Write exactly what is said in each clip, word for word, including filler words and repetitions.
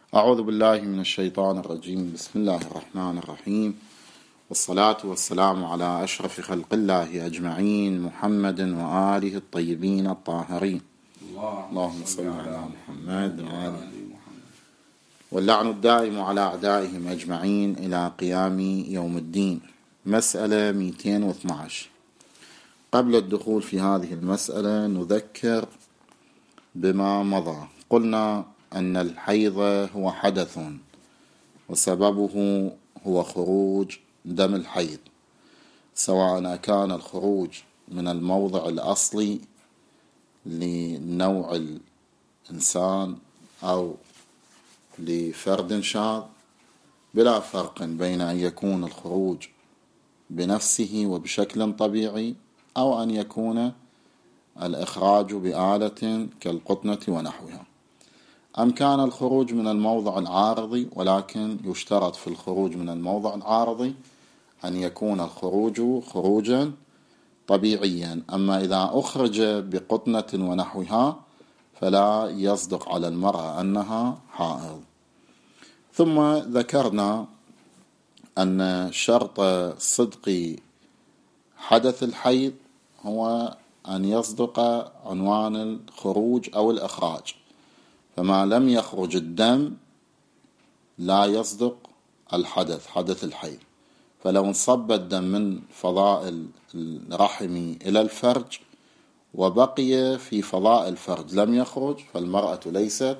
أعوذ بالله من الشيطان الرجيم. بسم الله الرحمن الرحيم، والصلاة والسلام على أشرف خلق الله أجمعين، محمد وآله الطيبين الطاهرين. اللهم صل على محمد وآله محمد. واللعن الدائم على أعدائهم أجمعين إلى قيام يوم الدين. مسألة مئتين واثني عشر. قبل الدخول في هذه المسألة نذكر بما مضى. قلنا أن الحيض هو حدث وسببه هو خروج دم الحيض، سواء كان الخروج من الموضع الأصلي لنوع الإنسان أو لفرد شاذ، بلا فرق بين أن يكون الخروج بنفسه وبشكل طبيعي أو أن يكون الإخراج بآلة كالقطنة ونحوها، أم كان الخروج من الموضع العارضي، ولكن يشترط في الخروج من الموضع العارضي أن يكون الخروج خروجا طبيعيا. أما إذا أخرج بقطنة ونحوها فلا يصدق على المرأة أنها حائض. ثم ذكرنا أن شرط صدق حدث الحيض هو أن يصدق عنوان الخروج أو الإخراج، فما لم يخرج الدم لا يصدق الحدث حدث الحيض. فلو انصب الدم من فضاء الرحم إلى الفرج وبقي في فضاء الفرج لم يخرج، فالمرأة ليست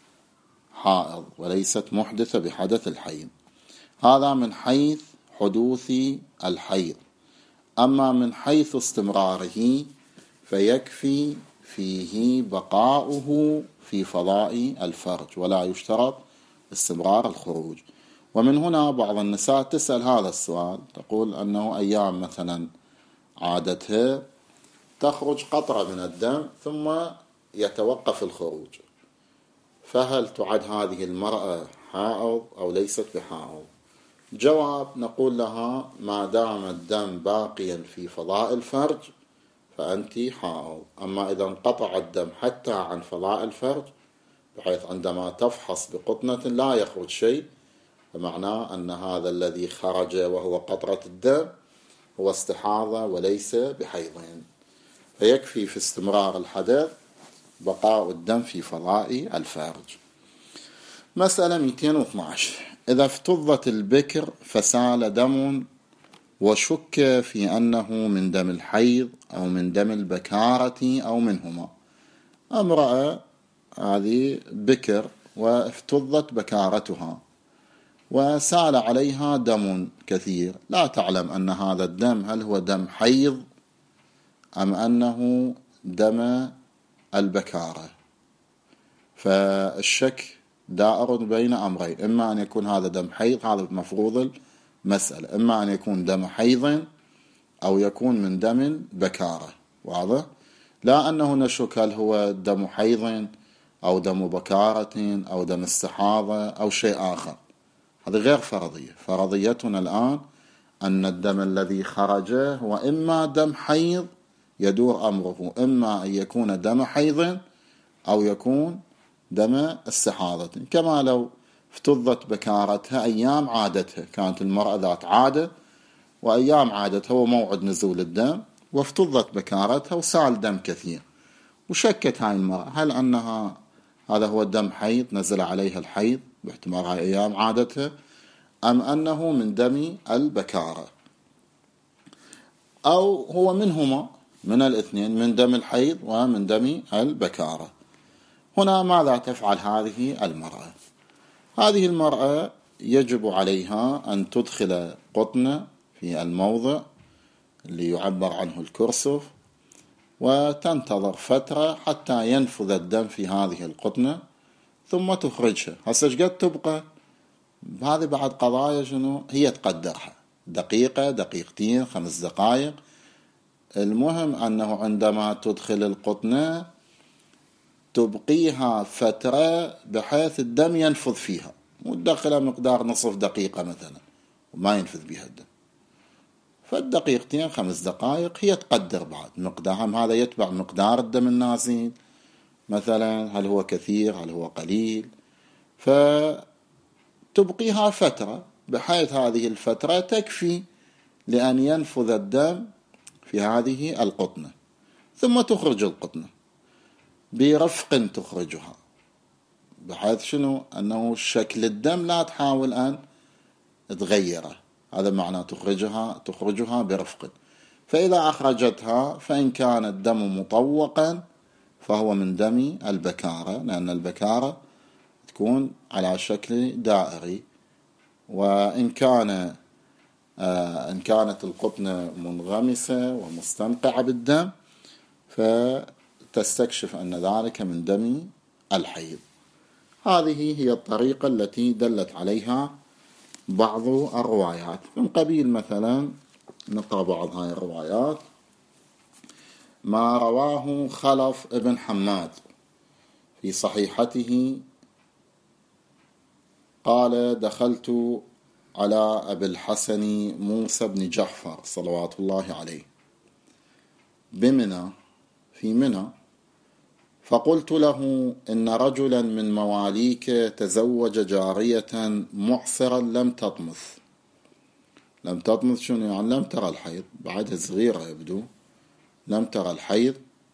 حائض وليست محدثة بحدث الحيض. هذا من حيث حدوث الحيض. أما من حيث استمراره فيكفي فيه بقاؤه في فضاء الفرج ولا يشترط استمرار الخروج. ومن هنا بعض النساء تسأل هذا السؤال، تقول أنه أيام مثلا عادتها تخرج قطرة من الدم ثم يتوقف الخروج، فهل تعد هذه المرأة حائض أو ليست بحائض؟ جواب، نقول لها ما دام الدم باقيا في فضاء الفرج فأنت حائض. أما إذا انقطع الدم حتى عن فضاء الفرج بحيث عندما تفحص بقطنة لا يخرج شيء، فمعناه أن هذا الذي خرج وهو قطرة الدم هو استحاضة وليس بحيضين، فيكفي في استمرار الحدث بقاء الدم في فضاء الفرج. مسألة مئتين واثني عشر. إذا افتضت البكر فسال دم وشك في أنه من دم الحيض أو من دم البكارة أو منهما. امرأة هذه بكر وافتضت بكارتها وسال عليها دم كثير، لا تعلم أن هذا الدم هل هو دم حيض أم أنه دم البكارة، فالشك دائر بين أمرين، إما أن يكون هذا دم حيض، هذا مفروض المسألة، إما أن يكون دم حيض أو يكون من دم بكارة. واضح؟ لا أنه نشك هل هو دم حيض أو دم بكارة أو دم استحاضة أو شيء آخر، هذا غير فرضية. فرضيتنا الآن أن الدم الذي خرج هو إما دم حيض يدور أمره، إما أن يكون دم حيض أو يكون دم استحاضة. كما لو افتضت بكارتها أيام عادتها، كانت المرأة ذات عادة وأيام عادتها وموعد نزول الدم، وافتضت بكارتها وسال دم كثير، وشكت هاي المرأة هل أنها هذا هو الدم حيض نزل عليها الحيض باعتبار هاي أيام عادتها، أم أنه من دم البكارة، أو هو منهما من الاثنين، من دم الحيض ومن دم البكارة. هنا ماذا تفعل هذه المرأة؟ هذه المرأة يجب عليها أن تدخل قطنة في الموضع اللي يعبر عنه الكرسف وتنتظر فترة حتى ينفذ الدم في هذه القطنة ثم تخرجها. هسه قد تبقى هذه بعد قضايا شنو هي تقدرها، دقيقة دقيقتين خمس دقائق، المهم أنه عندما تدخل القطنة تبقيها فترة بحيث الدم ينفذ فيها، وتدخلها مقدار نصف دقيقة مثلا وما ينفذ بها الدم، فالدقيقتين خمس دقائق هي تقدر بعد مقدارهم. هذا يتبع مقدار الدم النازل مثلا، هل هو كثير هل هو قليل، فتبقيها فترة بحيث هذه الفترة تكفي لأن ينفذ الدم في هذه القطنة، ثم تخرج القطنة برفق، تخرجها بحيث شنو أنه شكل الدم لا تحاول أن تغيره، هذا معنى تخرجها تخرجها برفق. فإذا أخرجتها فإن كان الدم مطوقا فهو من دم البكارة، لأن البكارة تكون على شكل دائري، وإن كان آه إن كانت القطنة منغمسة ومستنقعة بالدم فتستكشف أن ذلك من دم الحيض. هذه هي الطريقة التي دلت عليها بعض الروايات. من قبيل مثلا نقرأ بعض هذه الروايات. ما رواه خلف ابن حماد في صحيحته قال: دخلت على أبي الحسن موسى بن جعفر صلوات الله عليه بمنى في منى، فقلت له: إن رجلا من مواليك تزوج جارية معصرا لم تطمث. لم تطمث شنو يعني؟ لم ترى الحيض، بعدها صغيرة يبدو، لم ترى الحيض،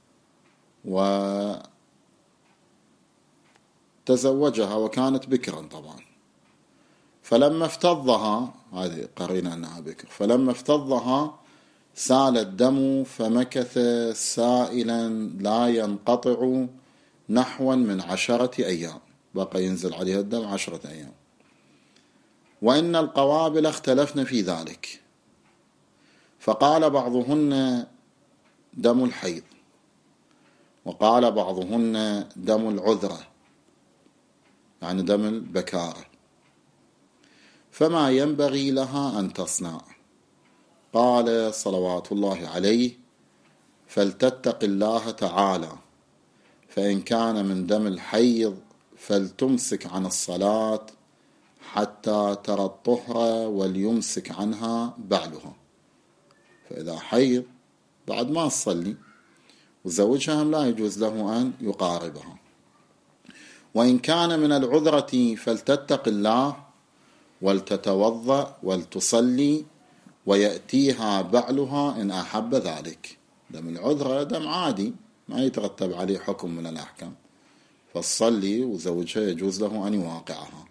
وتزوجها وكانت بكرا طبعا. فلما افتضها، هذه قرينا أنها بكر، فلما افتضها سال الدم فمكث سائلا لا ينقطع نحوا من عشرة أيام، بقى ينزل عليها الدم عشرة أيام. وإن القوابل اختلفن في ذلك، فقال بعضهن دم الحيض، وقال بعضهن دم العذرة يعني دم البكارة، فما ينبغي لها أن تصنع؟ قال صلوات الله عليه: فلتتق الله تعالى، فإن كان من دم الحيض فلتمسك عن الصلاة حتى ترى الطهر وليمسك عنها بعلها. فإذا حيض بعد ما تصلي وزوجها لا يجوز له أن يقاربها. وإن كان من العذرة فلتتق الله ولتتوضأ ولتصلي ويأتيها بعلها إن أحب ذلك. دم العذرة دم عادي ما يترتب عليه حكم من الأحكام، فالصلي وزوجها يجوز له أن يواقعها.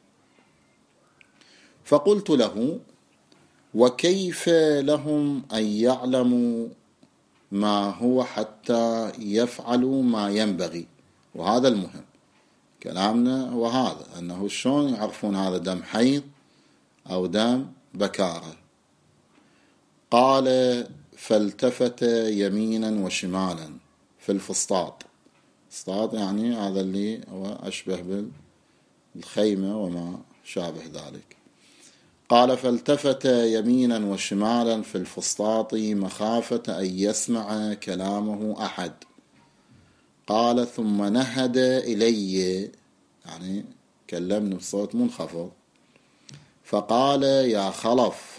فقلت له: وكيف لهم أن يعلموا ما هو حتى يفعلوا ما ينبغي؟ وهذا المهم كلامنا، وهذا أنه شلون يعرفون هذا دم حيض أو دم بكارة؟ قال: فالتفت يمينا وشمالا في الفسطاط. فسطاط يعني هذا اللي هو أشبه بالخيمة وما شابه ذلك. قال: فالتفت يمينا وشمالا في الفسطاط مخافة أن يسمع كلامه أحد. قال: ثم نهد إلي يعني كلمني بصوت منخفض فقال: يا خلف،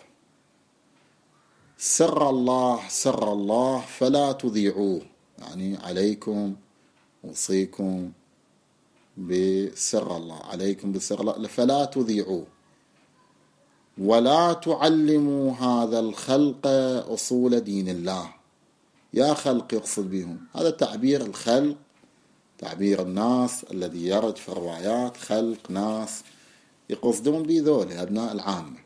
سر الله سر الله فلا تذيعوه، يعني عليكم أوصيكم بسر الله، عليكم بسر الله فلا تذيعوه، ولا تعلموا هذا الخلق أصول دين الله. يا خلق يقصد بهم، هذا تعبير الخلق، تعبير الناس الذي يرد في الروايات، خلق ناس يقصدون بذول أبناء العامة.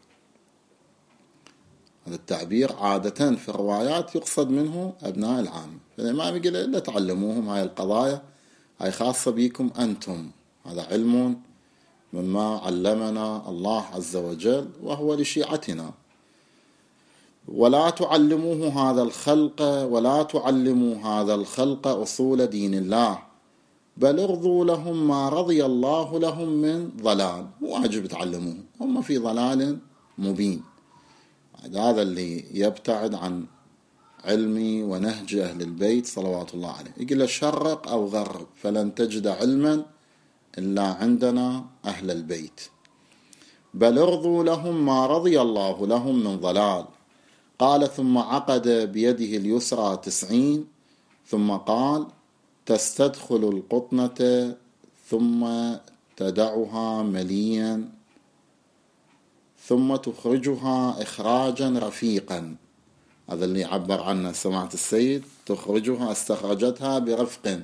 هذا التعبير عادة في الروايات يقصد منه أبناء العامة. فالإمام يقول: لا تعلموهم هاي القضايا، هاي خاصة بكم أنتم، هذا علم مما علمنا الله عز وجل وهو لشيعتنا. ولا تعلموه هذا الخلق ولا تعلموا هذا الخلق أصول دين الله، بل ارضوا لهم ما رضي الله لهم من ضلال. واجب تعلموه، هم في ضلال مبين. هذا اللي يبتعد عن علمي ونهج أهل البيت صلوات الله عليه. يقول: شرق أو غرب فلن تجد علما إلا عندنا أهل البيت، بل ارضوا لهم ما رضي الله لهم من ضلال. قال: ثم عقد بيده اليسرى تسعين، ثم قال: تستدخل القطنة ثم تدعها مليا ثم تخرجها إخراجا رفيقا، هذا اللي عبر عنه سماحة السيد، تخرجها استخرجتها برفق.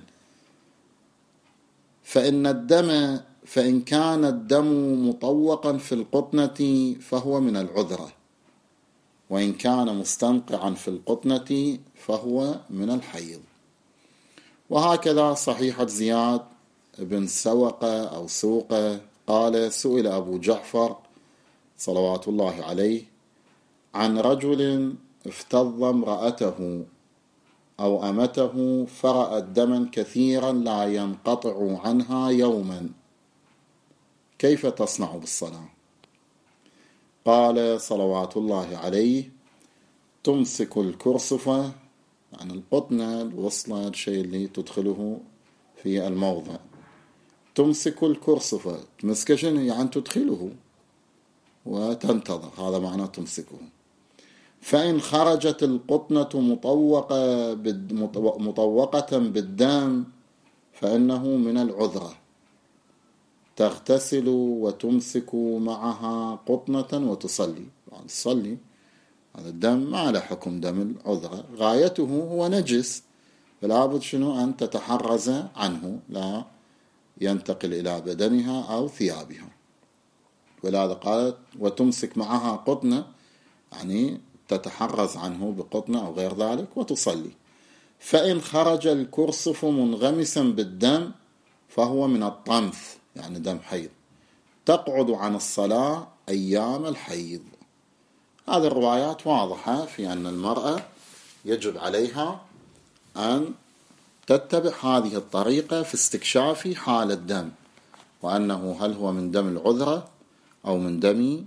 فإن الدم فإن كان الدم مطوقا في القطنة فهو من العذرة، وإن كان مستنقعا في القطنة فهو من الحيض. وهكذا صحيحة زياد بن سوقة أو سوقة قال: سئل أبو جعفر صلوات الله عليه عن رجل افتض امرأته أو أمته فرأت دما كثيرا لا ينقطع عنها يوما، كيف تصنع بالصلاة؟ قال صلوات الله عليه: تمسك الكرسفة، يعني القطنة الوصلة، الشيء اللي تدخله في الموضع، تمسك الكرسفة، تمسك شنو؟ يعني تدخله وتنتظر، هذا معناه تمسكه. فإن خرجت القطنة مطوقة مطوقة بالدم فإنه من العذرة، تغتسل وتمسك معها قطنة وتصلي، يعني تصلي، هذا الدم ما له حكم دم العذرة، غايته هو نجس، فلا بد شنو أن تتحرز عنه، لا ينتقل إلى بدنها أو ثيابها. ولهذا قالت وتمسك معها قطنة، يعني تتحرز عنه بقطنة أو غير ذلك وتصلي. فإن خرج الكرسف منغمسا بالدم فهو من الطمث، يعني دم حيض، تقعد عن الصلاة أيام الحيض. هذه الروايات واضحة في أن المرأة يجب عليها أن تتبع هذه الطريقة في استكشاف حال الدم، وأنه هل هو من دم العذرة أو من دم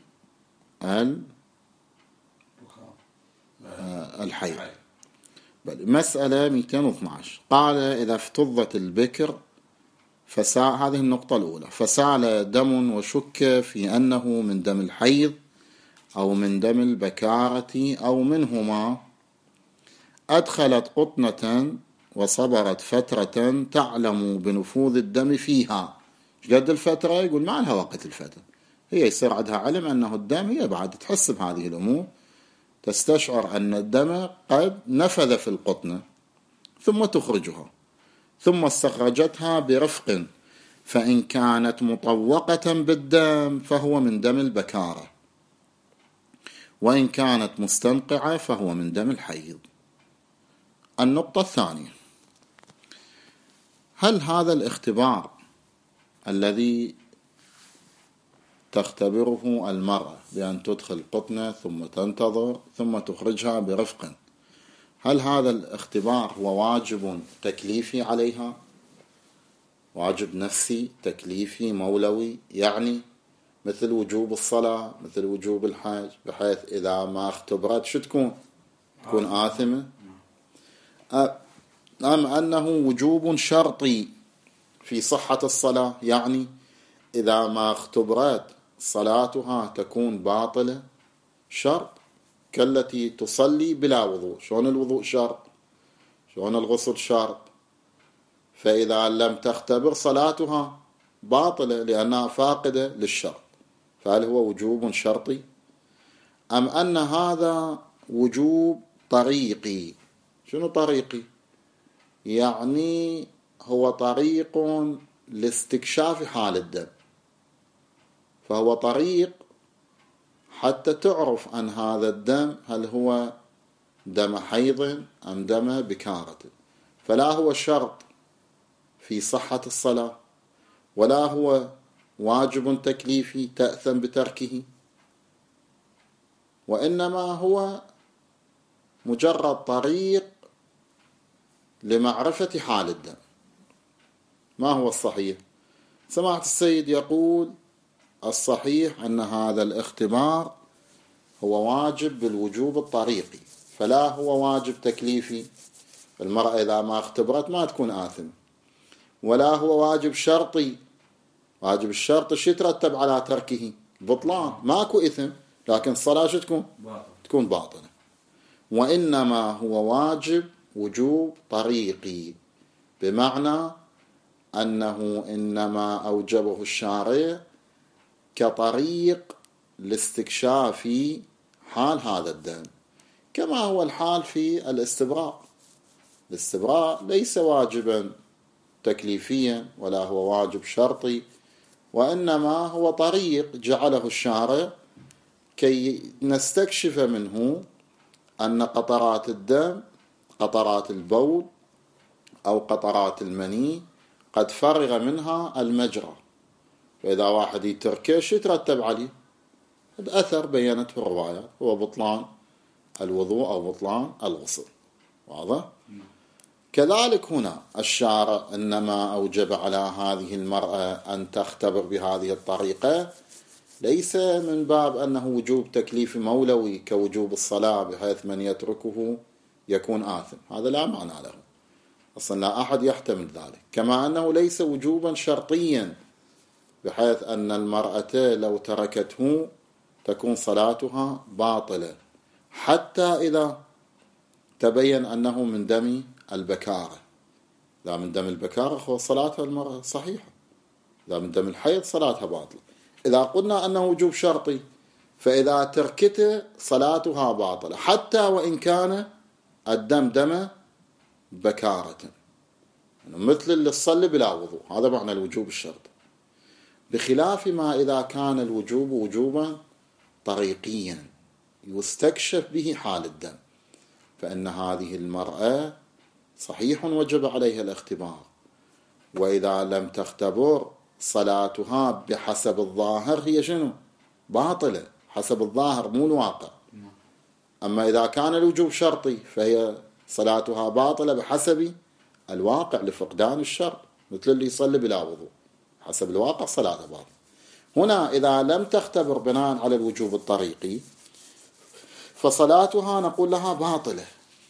الحيض. مسألة مئتين واثني عشر قال: إذا افتضت البكر فسال، هذه النقطة الأولى، فسال دم وشك في أنه من دم الحيض أو من دم البكارة أو منهما، أدخلت قطنة وصبرت فترة تعلم بنفوذ الدم فيها. قد الفترة؟ يقول ما لها وقت الفترة، هي يصير عندها علم أنه الدم، هي بعد تحس بهذه الأمور، تستشعر أن الدم قد نفذ في القطنة ثم تخرجها، ثم استخرجتها برفق، فإن كانت مطوقة بالدم فهو من دم البكارة، وإن كانت مستنقعة فهو من دم الحيض. النقطة الثانية: هل هذا الاختبار الذي تختبره المرأة بأن تدخل قطنة ثم تنتظر ثم تخرجها برفق، هل هذا الاختبار هو واجب تكليفي عليها، واجب نفسي تكليفي مولوي، يعني مثل وجوب الصلاة، مثل وجوب الحج، بحيث إذا ما اختبرت شو تكون؟ تكون آثمة؟ أم أنه وجوب شرطي في صحة الصلاة، يعني إذا ما اختبرت صلاتها تكون باطلة، شرط كالتي تصلي بلا وضوء. شلون الوضوء شرط؟ شلون الغسل شرط؟ فإذا لم تختبر صلاتها باطلة لأنها فاقدة للشرط، فهل هو وجوب شرطي؟ أم أن هذا وجوب طريقي؟ شنو طريقي؟ يعني هو طريق لاستكشاف حال الدم، فهو طريق حتى تعرف أن هذا الدم هل هو دم حيض أم دم بكارة، فلا هو شرط في صحة الصلاة، ولا هو واجب تكليفي تأثم بتركه، وإنما هو مجرد طريق لمعرفة حال الدم. ما هو الصحيح؟ سماحة السيد يقول الصحيح أن هذا الاختبار هو واجب بالوجوب الطريقي، فلا هو واجب تكليفي، المرأة إذا ما اختبرت ما تكون آثمة، ولا هو واجب شرطي، واجب الشرط شو يترتب على تركه؟ بطلان، ماكو إثم، لكن الصلاة شو تكون؟ تكون باطلة. وإنما هو واجب وجوب طريقي، بمعنى أنه إنما أوجبه الشارع كطريق لاستكشاف حال هذا الدم، كما هو الحال في الاستبراء. الاستبراء ليس واجبا تكليفيا ولا هو واجب شرطي، وإنما هو طريق جعله الشارع كي نستكشف منه أن قطرات الدم، قطرات البول أو قطرات المني، قد فرغ منها المجرى، فإذا واحد يتركه يترتب عليه الأثر بينته الرواية هو بطلان الوضوء أو بطلان الغسل. واضح؟ كذلك هنا الشارع إنما أوجب على هذه المرأة أن تختبر بهذه الطريقة، ليس من باب أنه وجوب تكليف مولوي كوجوب الصلاة بحيث من يتركه يكون آثم، هذا لا معنى له أصلا، لا أحد يحتمل ذلك. كما أنه ليس وجوبا شرطيا بحيث أن المرأة لو تركته تكون صلاتها باطلة حتى إذا تبين أنه من دم البكارة. إذا من دم البكارة هو صلاتها المرأة صحيحة، إذا من دم الحيض صلاتها باطلة. إذا قلنا أنه وجوب شرطي فإذا تركته صلاتها باطلة حتى وإن كان الدم دم بكارة، يعني مثل اللي تصلي بلا وضوء، هذا معنى الوجوب الشرطي. بخلاف ما إذا كان الوجوب وجوبا طريقيا يستكشف به حال الدم، فإن هذه المرأة صحيح وجب عليها الاختبار، وإذا لم تختبر صلاتها بحسب الظاهر هي شنو؟ باطلة حسب الظاهر مو الواقع. أما إذا كان الوجوب شرطي فهي صلاتها باطلة بحسب الواقع لفقدان الشرط، مثل اللي يصلي بلا وضوء حسب الواقع صلاته باطلة. هنا إذا لم تختبر بناء على الوجوب الطريقي فصلاتها نقول لها باطلة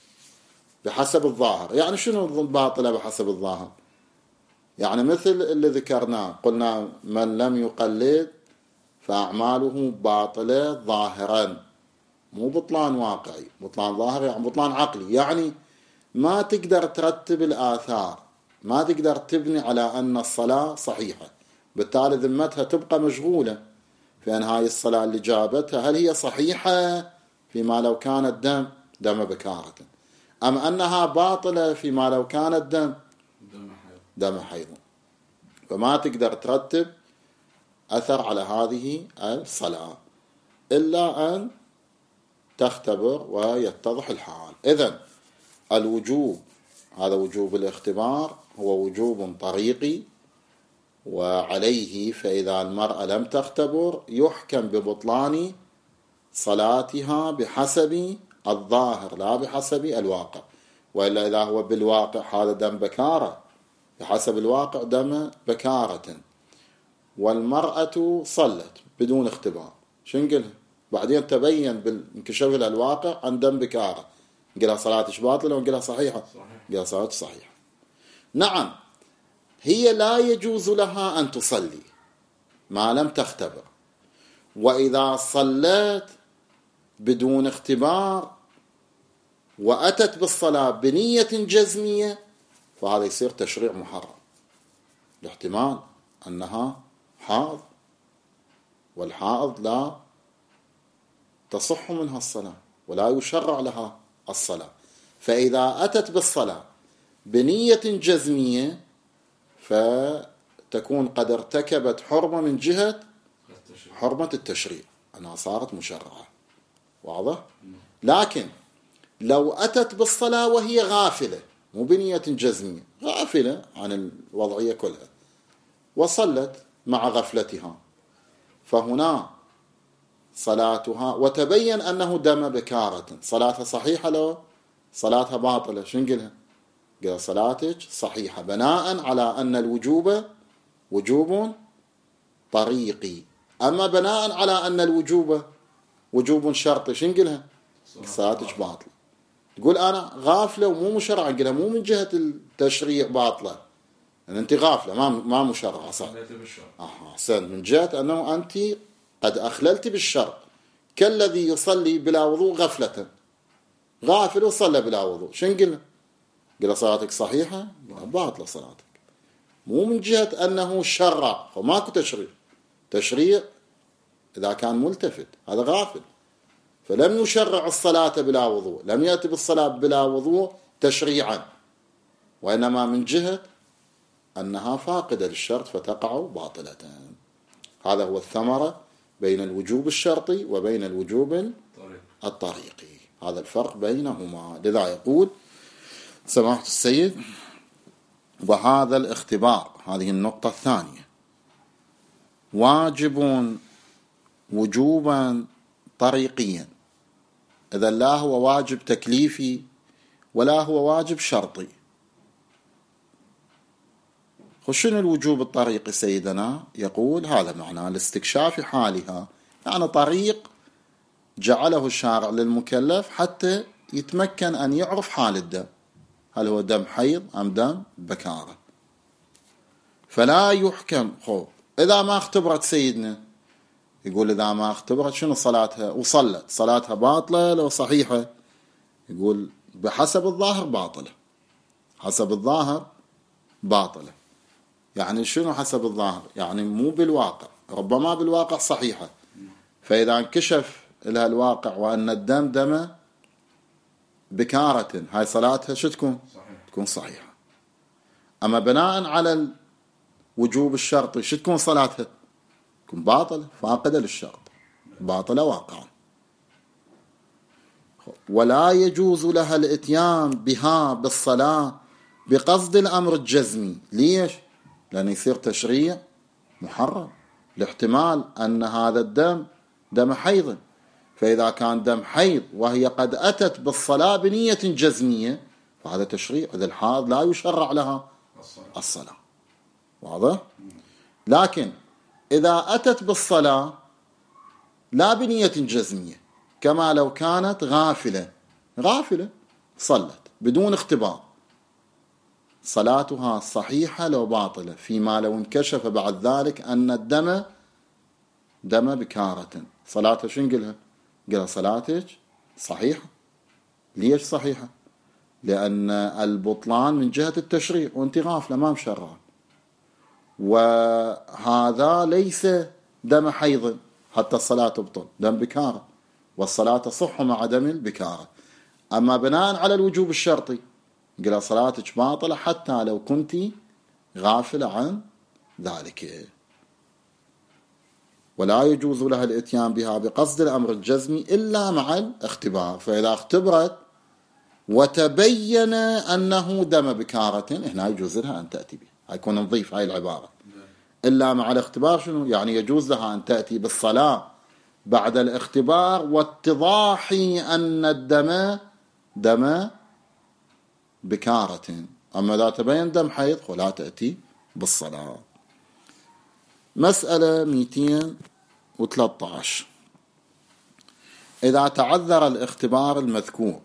بحسب الظاهر. يعني شنو باطلة بحسب الظاهر؟ يعني مثل اللي ذكرناه، قلنا من لم يقلد فأعماله باطلة ظاهرا، مو بطلان واقعي، بطلان ظاهري يعني بطلان عقلي، يعني ما تقدر ترتب الآثار، ما تقدر تبني على أن الصلاة صحيحة، بالتالي ذمتها تبقى مشغولة في أن هاي الصلاة اللي جابتها هل هي صحيحة فيما لو كانت دم دم بكارة، أم أنها باطلة فيما لو كانت دم دم حيض، فما تقدر ترتب أثر على هذه الصلاة إلا أن تختبر ويتضح الحال. إذن الوجوب هذا وجوب الاختبار هو وجوب طريقي، وعليه فإذا المرأة لم تختبر يحكم ببطلان صلاتها بحسب الظاهر لا بحسب الواقع، وإلا إذا هو بالواقع هذا دم بكارة بحسب الواقع دم بكارة، والمرأة صلت بدون اختبار، شو نقولها؟ بعدين تبين بالانكشاف الواقع عن دم بكارة، نقولها صلاتش باطلة ونقولها صحيحة؟ نقولها صلاتش صحيحة. نعم، هي لا يجوز لها أن تصلي ما لم تختبر، وإذا صلت بدون اختبار وأتت بالصلاة بنية جزمية فهذا يصير تشريع محرم، الاحتمال أنها حائض، والحائض لا تصح منها الصلاة ولا يشرع لها الصلاة. فإذا أتت بالصلاة بنية جزمية فتكون قد ارتكبت حرمة من جهة حرمة التشريع، أنها صارت مشرعة. واضح؟ لكن لو أتت بالصلاة وهي غافلة مو بنية جزمية، غافلة عن الوضعية كلها وصلت مع غفلتها، فهنا صلاتها وتبين أنه دم بكارة، صلاتها صحيحة لو صلاتها باطلة، شو نقولها؟ قال صلاتك صحيحة بناء على أن الوجوب وجوب طريقي. أما بناء على أن الوجوب وجوب شرطي شو نقولها؟ صلاتك باطلة. تقول أنا غافلة ومو مشرعة، نقولها مو من جهة التشريع باطلة، يعني أنت غافلة ما ما مشرعة صح؟ أحسن، من جهة أنه أنت قد أخللت بالشرع، كالذي يصلي بلا وضوء غفلة، غافل وصلى بلا وضوء، شو نقول؟ قال صلاتك صحيحة؟ باطلة صلاتك. مو من جهة أنه شرع، وماكو تشريع. تشريع إذا كان ملتفت هذا غافل، فلم يشرع الصلاة بلا وضوء، لم يأتي بالصلاة بلا وضوء تشريعا، وإنما من جهة أنها فاقدة للشرط فتقع باطلة. هذا هو الثمرة بين الوجوب الشرطي وبين الوجوب الطريقي، هذا الفرق بينهما. لذا يقول سماحة السيد: وهذا الاختبار، هذه النقطة الثانية، واجب وجوبا طريقيا، إذا لا هو واجب تكليفي ولا هو واجب شرطي. وشنو الوجوب الطريقي سيدنا؟ يقول هذا معناه لاستكشاف حالها، يعني طريق جعله الشارع للمكلف حتى يتمكن أن يعرف حال الدم، هل هو دم حيض أم دم بكارة. فلا يحكم خو إذا ما اختبرت سيدنا، يقول إذا ما اختبرت شنو صلاتها وصلت صلاتها باطلة لو صحيحة؟ يقول بحسب الظاهر باطلة، حسب الظاهر باطلة. يعني شنو حسب الظاهر؟ يعني مو بالواقع، ربما بالواقع صحيحة، فإذا انكشف لها الواقع وأن الدم دم بكارة، هاي صلاتها شو تكون؟ صحيح. تكون صحيحة. أما بناء على الوجوب الشرطي شو تكون صلاتها؟ تكون باطلة، فاقدة للشرط، باطلة واقعا. ولا يجوز لها الاتيان بها بالصلاة بقصد الأمر الجزمي. ليش؟ لأن يصير تشريع محرم، لاحتمال أن هذا الدم دم حيض، فإذا كان دم حيض وهي قد أتت بالصلاة بنية جزمية فهذا تشريع، إذا الحاض لا يشرع لها الصلاة. واضح؟ لكن إذا أتت بالصلاة لا بنية جزمية، كما لو كانت غافلة غافلة صلت بدون اختبار، صلاتها صحيحة لو باطلة، فيما لو انكشف بعد ذلك أن الدم دم بكارة، صلاتها شو نقولها؟ قال صلاتك صحيحة. ليش صحيحة؟ لأن البطلان من جهة التشريع وانت غافلة ما مشرع، وهذا ليس دم حيض حتى الصلاة تبطل، دم بكارة، والصلاة تصح مع دم البكارة. أما بناء على الوجوب الشرطي قال صلاتك باطلة حتى لو كنت غافلة عن ذلك. ولا يجوز لها الاتيان بها بقصد الأمر الجزمي إلا مع الاختبار، فإذا اختبرت وتبين أنه دم بكارة هنا يجوز لها أن تأتي به. هيكون نضيف هاي العبارة إلا مع الاختبار. شنو يعني؟ يجوز لها أن تأتي بالصلاة بعد الاختبار واتضاح أن الدم دم بكارة، أما إذا تبين دم حيض ولا تأتي بالصلاة. مسألة مئتين وثلاثة عشر: إذا تعذر الاختبار المذكور،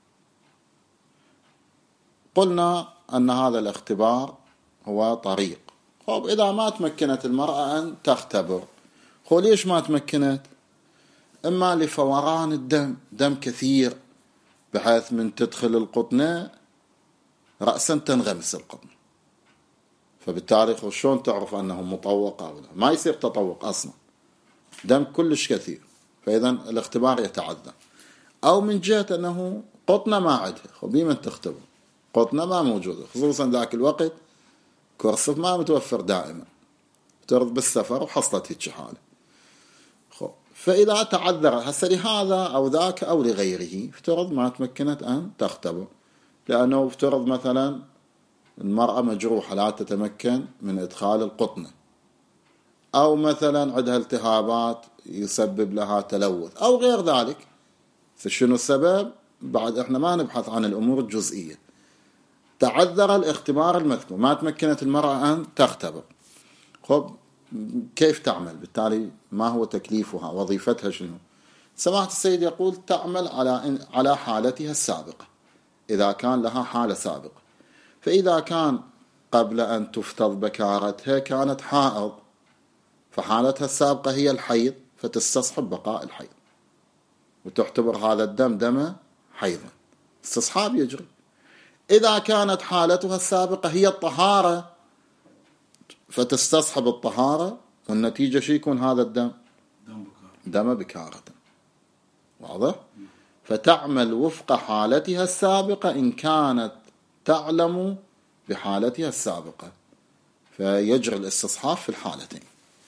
قلنا أن هذا الاختبار هو طريق. خب إذا ما تمكنت المرأة أن تختبر، خو ليش ما تمكنت؟ إما لفوران الدم، دم كثير بحيث من تدخل القطنة رأسا تنغمس القطنة، فبالتالي شلون تعرف أنه مطوق أو لا؟ ما يصير تطوق أصلا، دم كلش كثير، فإذا الاختبار يتعذر. أو من جهة أنه قطنة ما عندها، خبي من تختبر قطنة ما موجودة، خصوصا ذاك الوقت كرسف ما متوفر دائما، ترد بالسفر وحصلت هيك حالة. فإذا تعذر هسه لهذا أو ذاك أو لغيره افترض ما تمكنت أن تختبر، لأنه افترض مثلا المرأة مجروحة لا تتمكن من إدخال القطنة، أو مثلا عندها التهابات يسبب لها تلوث أو غير ذلك. فشنو السبب؟ بعد احنا ما نبحث عن الأمور الجزئية. تعذر الاختبار المذكور، ما تمكنت المرأة أن تختبر، خب كيف تعمل؟ بالتالي ما هو تكليفها؟ وظيفتها شنو؟ سماحة السيد يقول تعمل على على حالتها السابقة، إذا كان لها حالة سابقة. فإذا كان قبل أن تفتض بكارتها كانت حائض، فحالتها السابقة هي الحيض، فتستصحب بقاء الحيض وتعتبر هذا الدم دم حيضا، استصحاب يجري. إذا كانت حالتها السابقة هي الطهارة، فتستصحب الطهارة، والنتيجة شو يكون هذا الدم؟ دم بكارة. واضح؟ فتعمل وفق حالتها السابقة إن كانت تعلم بحالتها السابقة، فيجري الاستصحاب في الحالتين.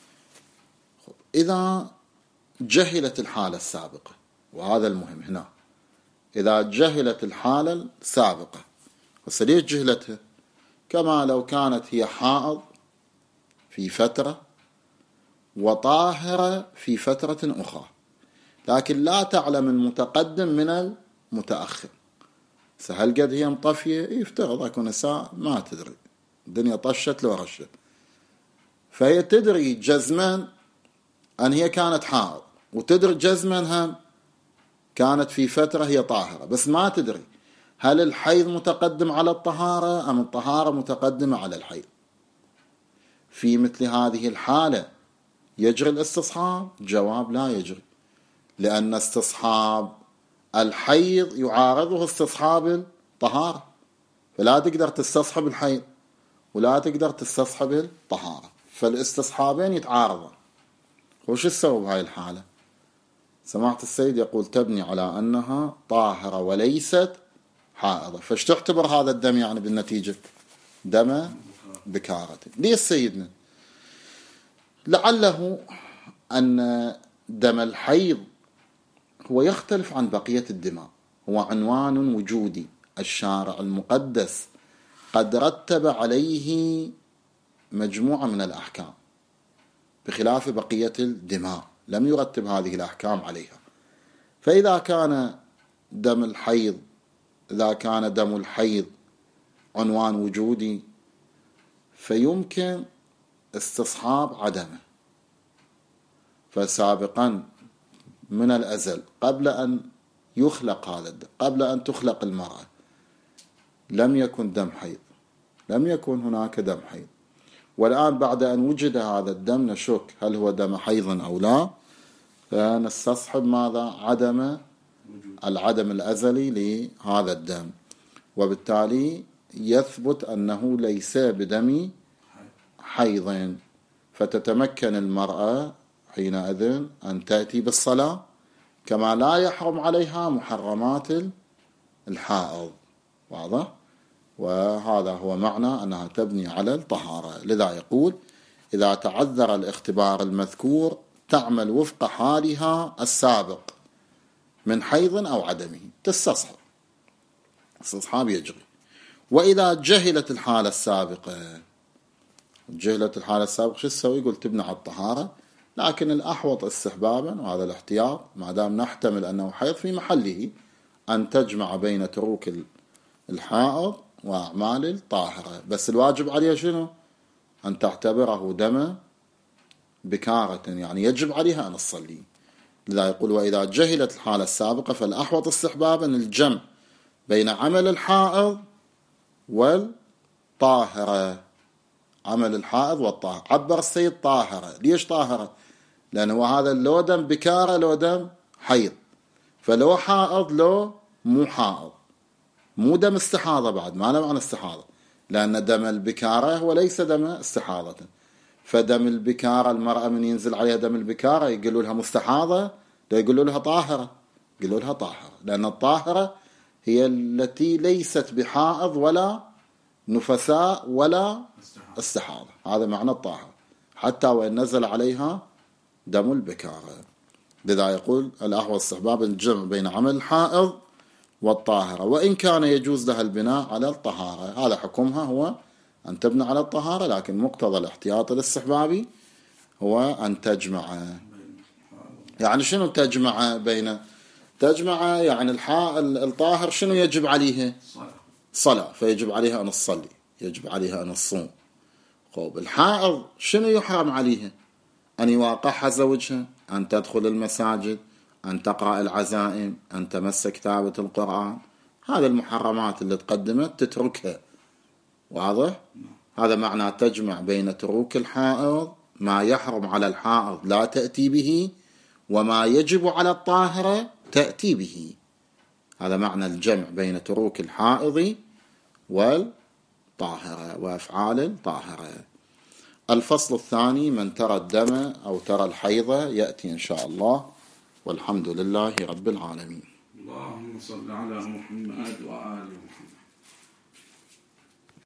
إذا جهلت الحالة السابقة، وهذا المهم هنا، إذا جهلت الحالة السابقة، ليش جهلتها؟ كما لو كانت هي حائض في فترة وطاهرة في فترة أخرى، لكن لا تعلم المتقدم من المتأخر. هل قد هي مطفية؟ يفترض أكون ساعة ما تدري، الدنيا طشت لو رشت، فهي تدري جزما أن هي كانت حائض، وتدري جزما هم كانت في فترة هي طاهرة، بس ما تدري هل الحيض متقدم على الطهارة أم الطهارة متقدمة على الحيض. في مثل هذه الحالة يجري الاستصحاب؟ جواب لا يجري، لأن استصحاب الحيض يعارضه استصحاب الطهارة، فلا تقدر تستصحب الحيض ولا تقدر تستصحب الطهارة، فالاستصحابين يتعارضون. وش السبب هاي الحالة؟ سمعت السيد يقول تبني على أنها طاهرة وليست حائضة، فاش تعتبر هذا الدم يعني بالنتيجة؟ دم بكارة. ليش سيدنا؟ لعله أن دم الحيض هو يختلف عن بقية الدماء، هو عنوان وجودي الشارع المقدس قد رتب عليه مجموعة من الأحكام، بخلاف بقية الدماء لم يرتب هذه الأحكام عليها. فإذا كان دم الحيض إذا كان دم الحيض عنوان وجودي، فيمكن استصحاب عدمه. فسابقا من الأزل قبل أن يخلق هذا الدم، قبل أن تخلق المرأة، لم يكن دم حيض، لم يكن هناك دم حيض. والآن بعد أن وجد هذا الدم نشك هل هو دم حيض أو لا، فنستصحب ماذا؟ عدم العدم الأزلي لهذا الدم، وبالتالي يثبت أنه ليس بدم حيض، فتتمكن المرأة حينئذ أن تأتي بالصلاة، كما لا يحرم عليها محرمات الحائض. واضح؟ وهذا هو معنى أنها تبني على الطهارة. لذا يقول إذا تعذر الاختبار المذكور تعمل وفق حالها السابق من حيض أو عدمه، تستصحب، استصحاب يجري. وإذا جهلت الحالة السابقة، جهلت الحالة السابقة شو تسوي؟ يقول تبني على الطهارة، لكن الأحوط استحبابا، وهذا الاحتياط ما دام نحتمل أنه حيض في محله، أن تجمع بين تروك الحائض وأعمال الطاهرة، بس الواجب عليها شنو؟ أن تعتبره دم بكارة، يعني يجب عليها أن تصلي. لذا يقول وإذا جهلت الحالة السابقة فالأحوط استحبابا الجمع بين عمل الحائض والطاهرة. عمل الحائض والطاهرة، عبر السيد طاهرة. ليش طاهرة؟ لأنه هذا لو دم بكارة لو دم حيض، فلو حائض لو مو حائض، مو دم استحاضة بعد، ما له معنى استحاضة، لأن دم البكارة هو ليس دم استحاضة. فدم البكارة المرأة من ينزل عليها دم البكارة يقولوا لها مستحاضة؟ لا، يقولوا لها طاهرة، يقولوا لها طاهرة، لأن الطاهرة هي التي ليست بحائض ولا نفساء ولا استحاضة. هذا معنى الطاهرة، حتى وإن نزل عليها دم البكارة. لذا يقول الأحوط استحباب الجمع بين عمل الحائض والطاهرة، وإن كان يجوز لها البناء على الطهارة. هذا حكمها هو أن تبنى على الطهارة، لكن مقتضى الاحتياط الاستحبابي هو أن تجمع. يعني شنو تجمع بين؟ تجمع يعني الحائض الطاهر شنو يجب عليه؟ صلاة، فيجب عليها أن تصلي، يجب عليها أن تصوم. طيب الحائض شنو يحرم عليها؟ أن يواقعها زوجها، أن تدخل المساجد، أن تقرأ العزائم، أن تمس كتابة القرآن. هذه المحرمات اللي تقدمت تتركها. واضح؟ هذا معنى تجمع بين تروك الحائض، ما يحرم على الحائض لا تأتي به، وما يجب على الطاهرة تأتي به. هذا معنى الجمع بين تروك الحائض والطاهرة وأفعال الطاهرة. الفصل الثاني من ترى الدم أو ترى الحيضة يأتي إن شاء الله، والحمد لله رب العالمين. اللهم صل على محمد وآل محمد.